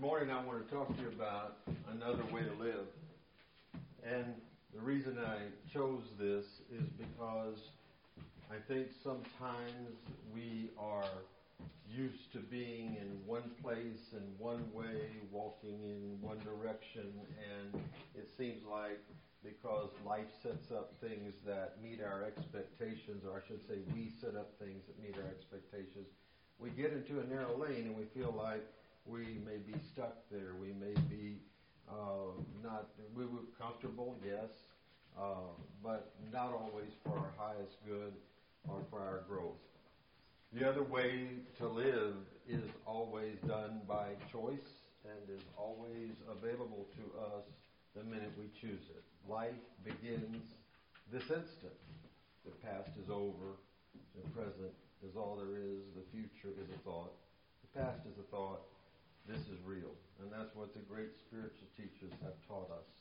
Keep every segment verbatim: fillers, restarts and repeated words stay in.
morning I want to talk to you about another way to live. And the reason I chose this is because I think sometimes we are used to being in one place and one way, walking in one direction, and it seems like because life sets up things that meet our expectations, or I should say we set up things that meet our expectations, we get into a narrow lane and we feel like we may be stuck there. We may be uh, not, we were comfortable, yes, uh, but not always for our highest good or for our growth. The other way to live is always done by choice and is always available to us the minute we choose it. Life begins this instant. The past is over. The present is all there is. The future is a thought. The past is a thought. This is real. And that's what the great spiritual teachers have taught us.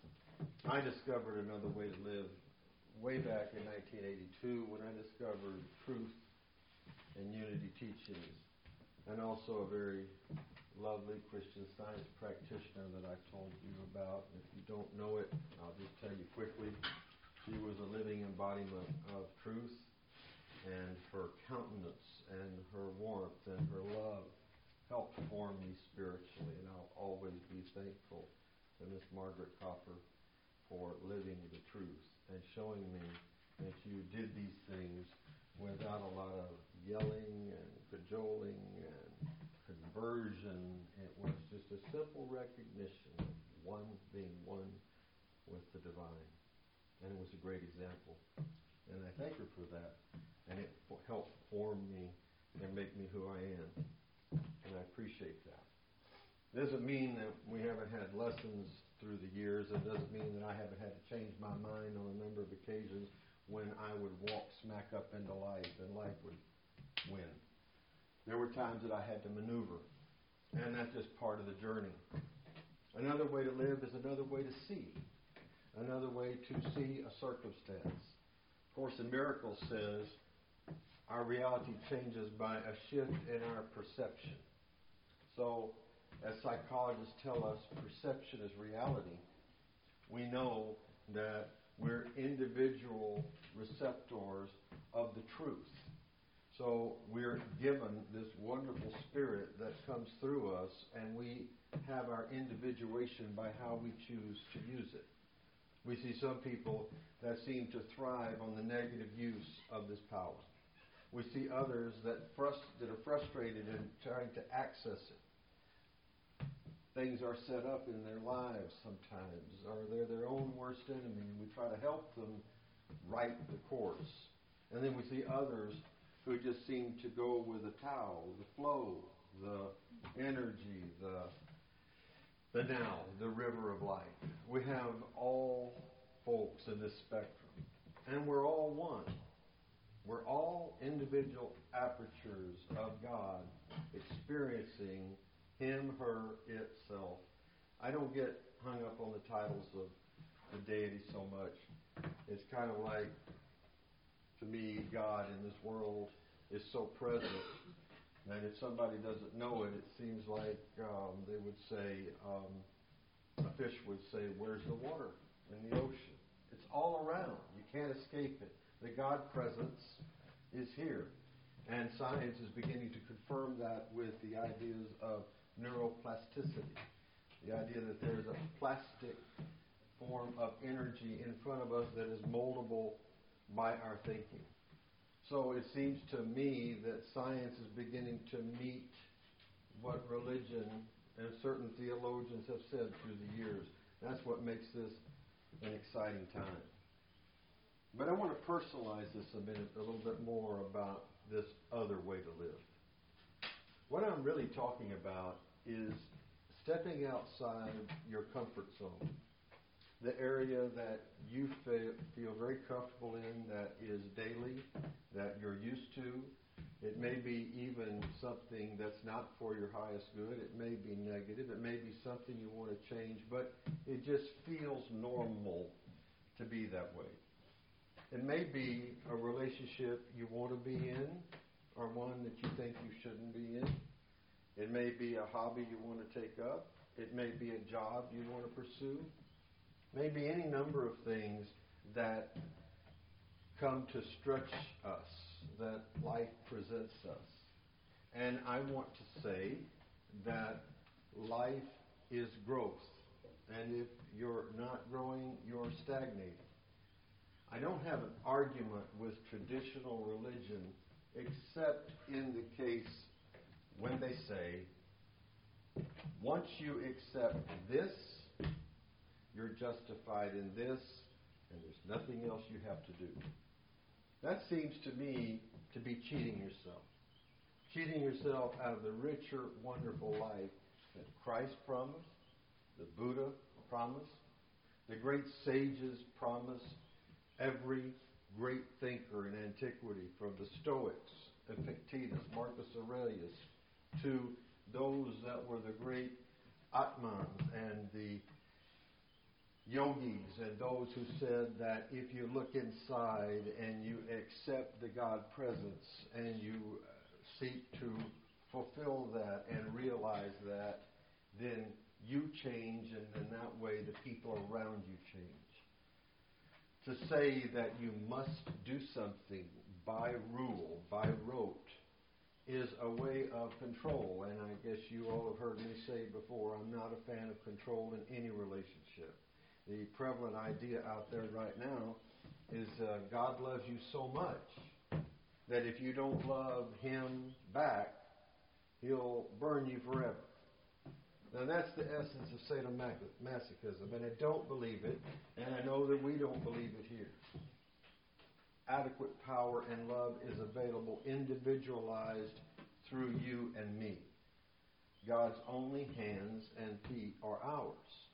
I discovered another way to live way back in nineteen eighty-two when I discovered truth and unity teachings, and also a very lovely Christian Science practitioner that I told you about. If you don't know it, I'll just tell you quickly. She was a living embodiment of truth, and her countenance and her warmth and her love helped form me spiritually, and I'll always be thankful to Miss Margaret Copper for living the truth and showing me that you did these things without a lot of yelling and cajoling and conversion. It was just a simple recognition of one being one with the divine. And it was a great example. And I thank her for that. And it helped form me and make me who I am. And I appreciate that. It doesn't mean that we haven't had lessons through the years. It doesn't mean that I haven't had to change my mind on a number of occasions when I would walk smack up into life and life would win. There were times that I had to maneuver, and that's just part of the journey. Another way to live is another way to see. Another way to see a circumstance. Course in Miracles says our reality changes by a shift in our perception. So, as psychologists tell us, perception is reality. We know that we're individual receptors of the truth. So we're given this wonderful spirit that comes through us, and we have our individuation by how we choose to use it. We see some people that seem to thrive on the negative use of this power. We see others that, frust- that are frustrated in trying to access it. Things are set up in their lives sometimes, or they're their own worst enemy, and we try to help them right the course. And then we see others who just seem to go with the towel, the flow, the energy, the the now, the river of life. We have all folks in this spectrum, and we're all one. We're all individual apertures of God experiencing Him, her, itself. I don't get hung up on the titles of the deity so much. It's kind of like, to me, God in this world is so present. And if somebody doesn't know it, it seems like um, they would say, um, a fish would say, where's the water in the ocean? It's all around. You can't escape it. The God presence is here. And science is beginning to confirm that with the ideas of neuroplasticity. The idea that there's a plastic form of energy in front of us that is moldable by our thinking. So it seems to me that science is beginning to meet what religion and certain theologians have said through the years. That's what makes this an exciting time. But I want to personalize this a minute, a little bit more about this other way to live. What I'm really talking about is stepping outside your comfort zone. The area that you feel, feel very comfortable in, that is daily, that you're used to. It may be even something that's not for your highest good. It may be negative. It may be something you want to change, but it just feels normal to be that way. It may be a relationship you want to be in, or one that you think you shouldn't be in. It may may be a hobby you want to take up. It may be a job you want to pursue. Maybe any number of things that come to stretch us, that life presents us. And I want to say that life is growth. And if you're not growing, you're stagnating. I don't have an argument with traditional religion except in the case when they say, once you accept this, you're justified in this, and there's nothing else you have to do. That seems to me to be cheating yourself. Cheating yourself out of the richer, wonderful life that Christ promised, the Buddha promised, the great sages promised, every great thinker in antiquity, from the Stoics, Epictetus, Marcus Aurelius, to those that were the great Atmans and the yogis and those who said that if you look inside and you accept the God presence and you seek to fulfill that and realize that, then you change, and in that way the people around you change. To say that you must do something by rule, by rote, is a way of control. And I guess you all have heard me say before, I'm not a fan of control in any relationship. The prevalent idea out there right now is uh, God loves you so much that if you don't love Him back, He'll burn you forever. Now that's the essence of sadomasochism, and I don't believe it, and I know that we don't believe it here. Adequate power and love is available, individualized through you and me. God's only hands and feet are ours.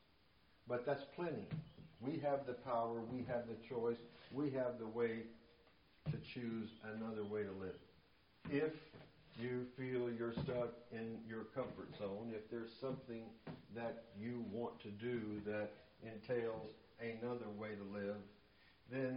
But that's plenty. We have the power, we have the choice, we have the way to choose another way to live. If you feel you're stuck in your comfort zone, if there's something that you want to do that entails another way to live, then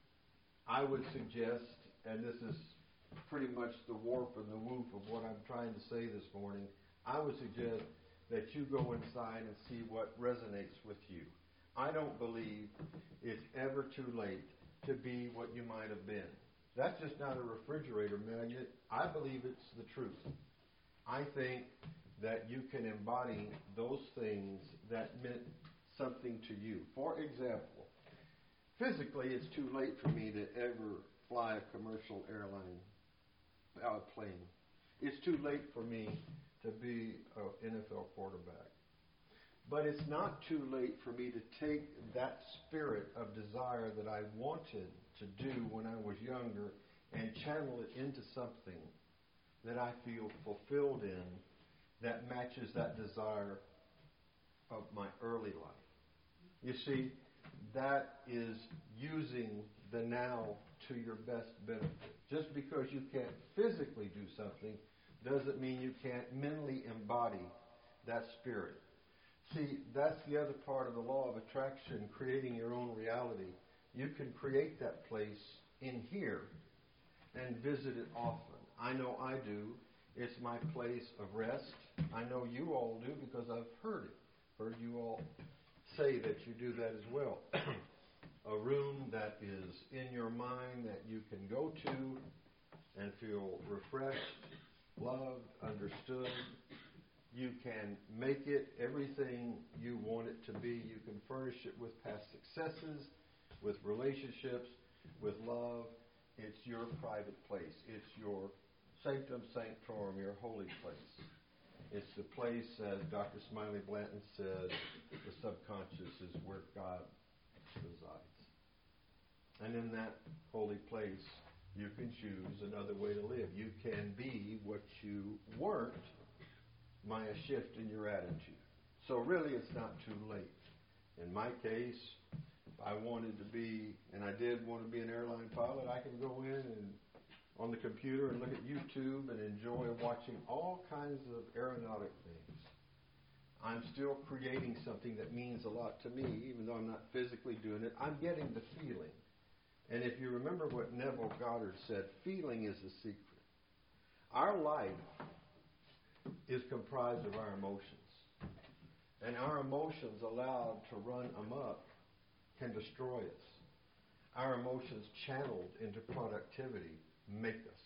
I would suggest, and this is pretty much the warp and the woof of what I'm trying to say this morning, I would suggest that you go inside and see what resonates with you. I don't believe it's ever too late to be what you might have been. That's just not a refrigerator magnet. I believe it's the truth. I think that you can embody those things that meant something to you. For example, physically it's too late for me to ever fly a commercial airline uh, plane. It's too late for me to be an N F L quarterback. But it's not too late for me to take that spirit of desire that I wanted to do when I was younger and channel it into something that I feel fulfilled in that matches that desire of my early life. You see, that is using the now to your best benefit. Just because you can't physically do something doesn't mean you can't mentally embody that spirit. See, that's the other part of the law of attraction, creating your own reality. You can create that place in here and visit it often. I know I do. It's my place of rest. I know you all do because I've heard it. Heard you all say that you do that as well. A room that is in your mind that you can go to and feel refreshed, loved, understood. You can make it everything you want it to be. You can furnish it with past successes, with relationships, with love. It's your private place. It's your sanctum sanctorum, your holy place. It's the place, as Doctor Smiley Blanton said, the subconscious is where God resides. And in that holy place, you can choose another way to live. You can be what you weren't by a shift in your attitude. So really, it's not too late. In my case, if I wanted to be, and I did want to be an airline pilot, I can go in and on the computer and look at YouTube and enjoy watching all kinds of aeronautic things. I'm still creating something that means a lot to me, even though I'm not physically doing it. I'm getting the feeling. And if you remember what Neville Goddard said, feeling is the secret. Our life is comprised of our emotions. And our emotions allowed to run amok can destroy us. Our emotions channeled into productivity make us.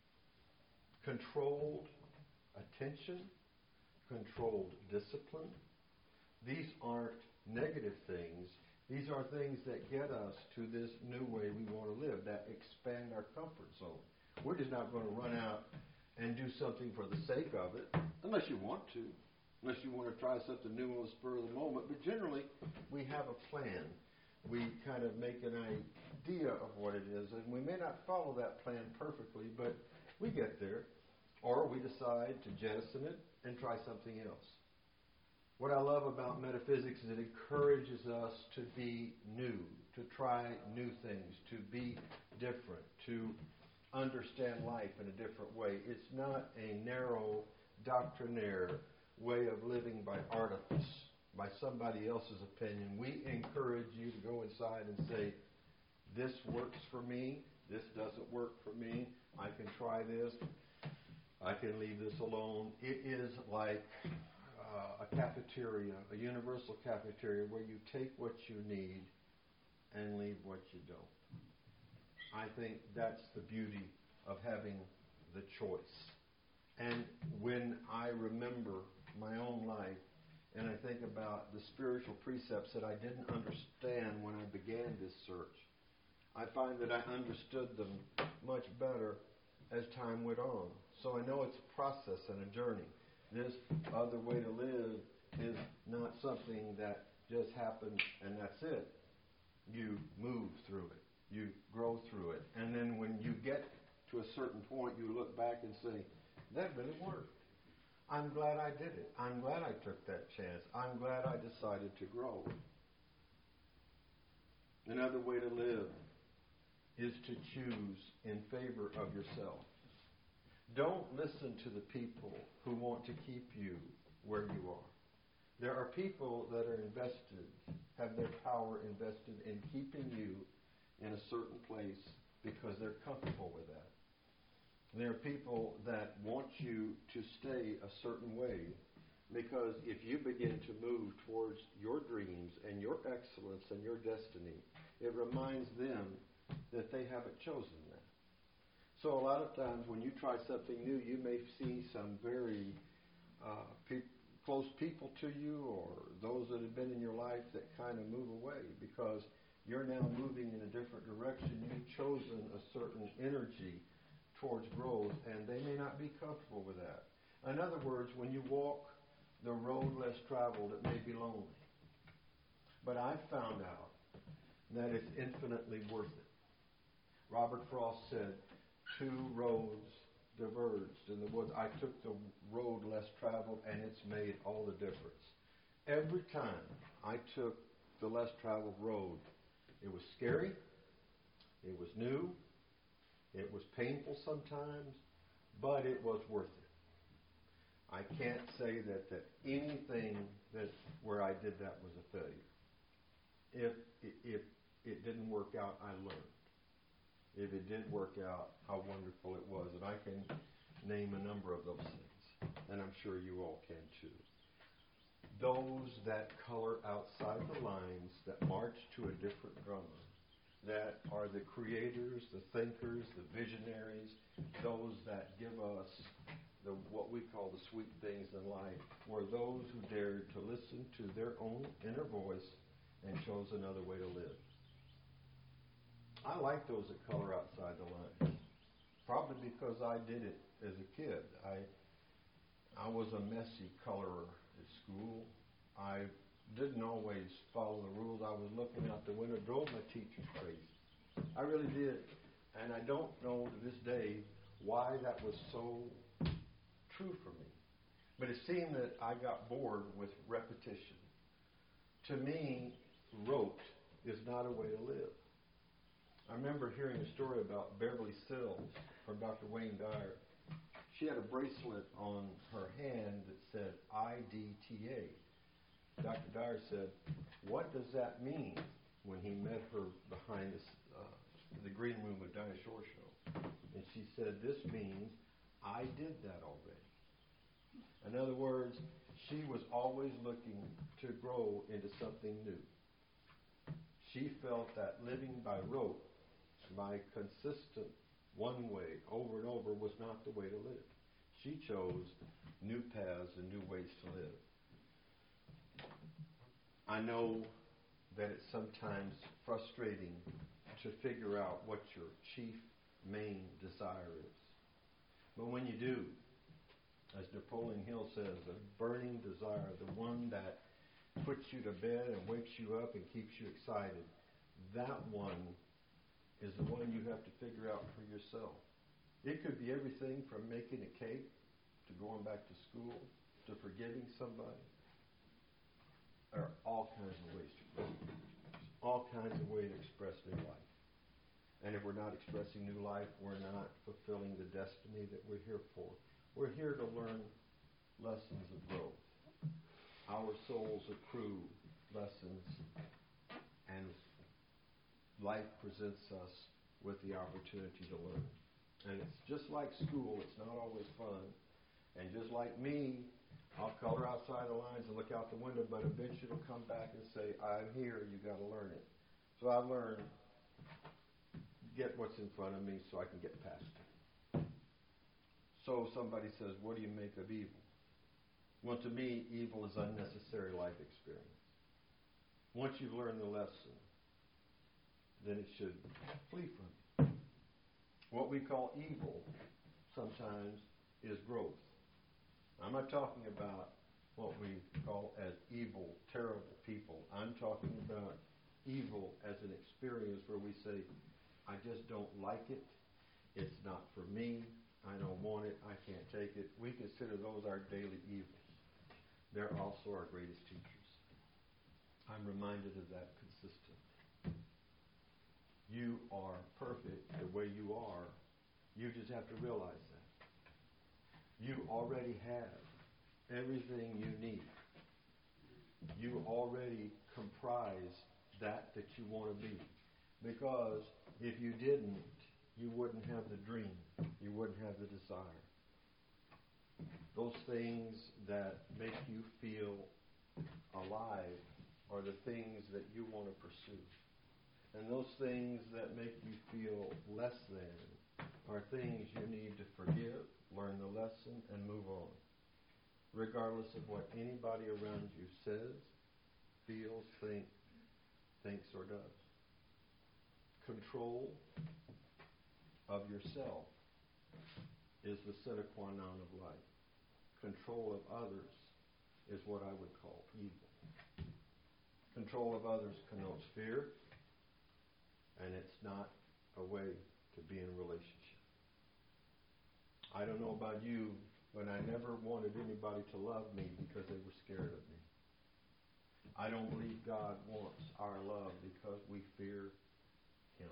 Controlled attention, controlled discipline, these aren't negative things. These are things that get us to this new way we want to live, that expand our comfort zone. We're just not going to run out and do something for the sake of it, unless you want to, unless you want to try something new on the spur of the moment. But generally, we have a plan. We kind of make an idea of what it is, and we may not follow that plan perfectly, but we get there. Or we decide to jettison it and try something else. What I love about metaphysics is it encourages us to be new, to try new things, to be different, to understand life in a different way. It's not a narrow, doctrinaire way of living by artifice, by somebody else's opinion. We encourage you to go inside and say, this works for me, this doesn't work for me, I can try this, I can leave this alone. It is like uh, a cafeteria, a universal cafeteria, where you take what you need and leave what you don't. I think that's the beauty of having the choice. And when I remember my own life, and I think about the spiritual precepts that I didn't understand when I began this search, I find that I understood them much better as time went on. So I know it's a process and a journey. This other way to live is not something that just happens and that's it. You move through it. You grow through it. And then when you get to a certain point, you look back and say, that really worked. I'm glad I did it. I'm glad I took that chance. I'm glad I decided to grow. Another way to live is to choose in favor of yourself. Don't listen to the people who want to keep you where you are. There are people that are invested, have their power invested in keeping you in a certain place because they're comfortable with that. And there are people that want you to stay a certain way because if you begin to move towards your dreams and your excellence and your destiny, it reminds them that they haven't chosen that. So a lot of times when you try something new, you may see some very uh, pe- close people to you or those that have been in your life that kind of move away because you're now moving in a different direction. You've chosen a certain energy towards growth, and they may not be comfortable with that. In other words, when you walk the road less traveled, it may be lonely. But I've found out that it's infinitely worth it. Robert Frost said, two roads diverged in the woods. I took the road less traveled, and it's made all the difference. Every time I took the less traveled road, it was scary, it was new, it was painful sometimes, but it was worth it. I can't say that, that anything that where I did that was a failure. If, if it didn't work out, I learned. If it did work out, how wonderful it was. And I can name a number of those things. And I'm sure you all can too. Those that color outside the lines, that march to a different drummer, that are the creators, the thinkers, the visionaries, those that give us the what we call the sweet things in life, were those who dared to listen to their own inner voice and chose another way to live. I like those that color outside the lines, probably because I did it as a kid. I I was a messy colorer at school. I didn't always follow the rules. I was looking out the window, drove my teachers crazy. I really did. And I don't know to this day why that was so true for me. But it seemed that I got bored with repetition. To me, rote is not a way to live. I remember hearing a story about Beverly Sills from Doctor Wayne Dyer. She had a bracelet on her hand that said I D T A. Doctor Dyer said, what does that mean, when he met her behind this, uh, the green room of Dinah Shore Show? And she said, this means I did that already. In In other words, she was always looking to grow into something new. She felt that living by rote, by consistent one way over and over, was not the way to live. She chose new paths and new ways to live. I know that it's sometimes frustrating to figure out what your chief main desire is. But when you do, as Napoleon Hill says, a burning desire, the one that puts you to bed and wakes you up and keeps you excited, that one is the one you have to figure out for yourself. It could be everything from making a cake to going back to school to forgiving somebody. There are all kinds of ways to grow. There's all kinds of ways to express new life. And if we're not expressing new life, we're not fulfilling the destiny that we're here for. We're here to learn lessons of growth. Our souls accrue lessons, and life presents us with the opportunity to learn. And it's just like school. It's not always fun. And just like me, I'll color outside the lines and look out the window, but eventually it'll come back and say, I'm here, you got to learn it. So I learn, get what's in front of me so I can get past it. So somebody says, what do you make of evil? Well, to me, evil is unnecessary life experience. Once you've learned the lesson, then it should flee from you. What we call evil sometimes is growth. I'm not talking about what we call as evil, terrible people. I'm talking about evil as an experience where we say, I just don't like it. It's not for me. I don't want it. I can't take it. We consider those our daily evils. They're also our greatest teachers. I'm reminded of that consistently. You are perfect the way you are. You just have to realize that. You already have everything you need. You already comprise that that you want to be. Because if you didn't, you wouldn't have the dream. You wouldn't have the desire. Those things that make you feel alive are the things that you want to pursue. And those things that make you feel less than are things you need to forgive, learn the lesson, and move on. Regardless of what anybody around you says, feels, think, thinks, or does. Control of yourself is the sine qua non of life. Control of others is what I would call evil. Control of others connotes fear, and it's not a way to be in a relationship. I don't know about you, but I never wanted anybody to love me because they were scared of me. I don't believe God wants our love because we fear Him.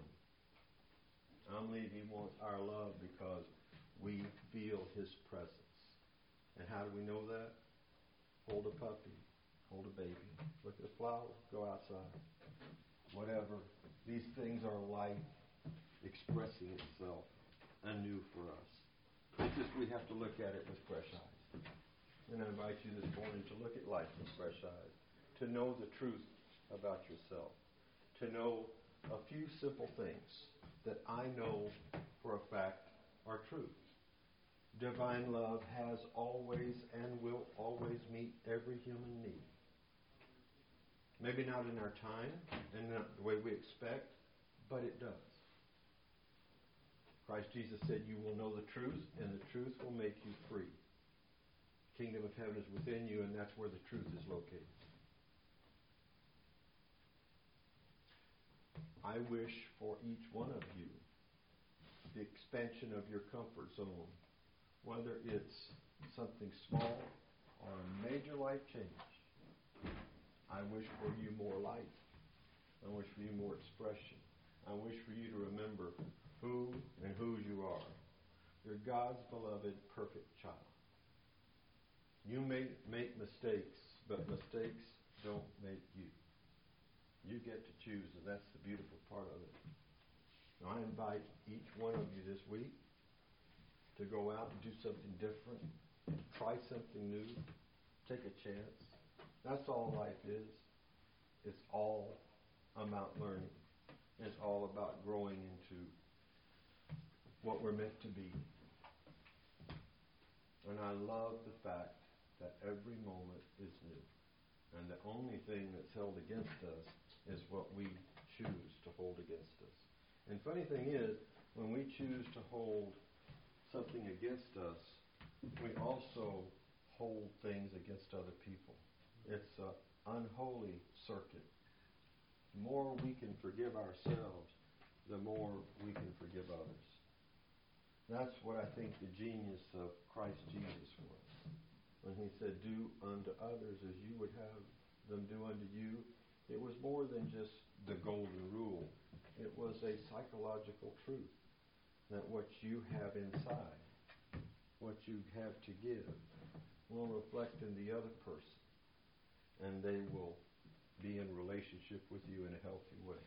I believe He wants our love because we feel His presence. And how do we know that? Hold a puppy. Hold a baby. Look at a flower. Go outside. Whatever. These things are life expressing itself anew for us. It's just we have to look at it with fresh eyes. And I invite you this morning to look at life with fresh eyes. To know the truth about yourself. To know a few simple things that I know for a fact are true. Divine love has always and will always meet every human need. Maybe not in our time and not the way we expect, but it does. Christ Jesus said, you will know the truth, and the truth will make you free. The kingdom of heaven is within you, and that's where the truth is located. I wish for each one of you the expansion of your comfort zone, whether it's something small or a major life change. I wish for you more life. I wish for you more expression. I wish for you to remember who and whose you are. You're God's beloved, perfect child. You may make mistakes, but mistakes don't make you. You get to choose, and that's the beautiful part of it. Now, I invite each one of you this week to go out and do something different, try something new, take a chance. That's all life is. It's all about learning. It's all about growing into what we're meant to be. And I love the fact that every moment is new. And the only thing that's held against us is what we choose to hold against us. And funny thing is, when we choose to hold something against us, we also hold things against other people. It's an unholy circuit. The more we can forgive ourselves, the more we can forgive others. That's what I think the genius of Christ Jesus was. When he said, do unto others as you would have them do unto you, it was more than just the golden rule. It was a psychological truth that what you have inside, what you have to give, will reflect in the other person, and they will be in relationship with you in a healthy way.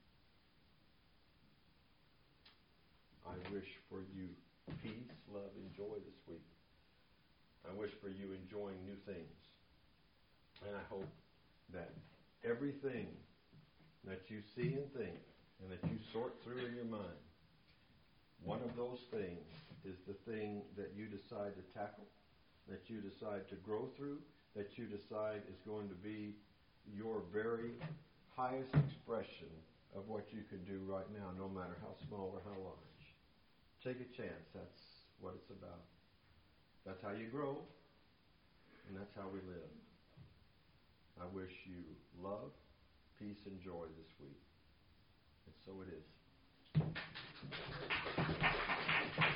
I wish for you peace, love, and joy this week. I wish for you enjoying new things. And I hope that everything that you see and think and that you sort through in your mind, one of those things is the thing that you decide to tackle, that you decide to grow through, that you decide is going to be your very highest expression of what you can do right now, no matter how small or how large. Take a chance. That's what it's about. That's how you grow, and that's how we live. I wish you love, peace, and joy this week. And so it is.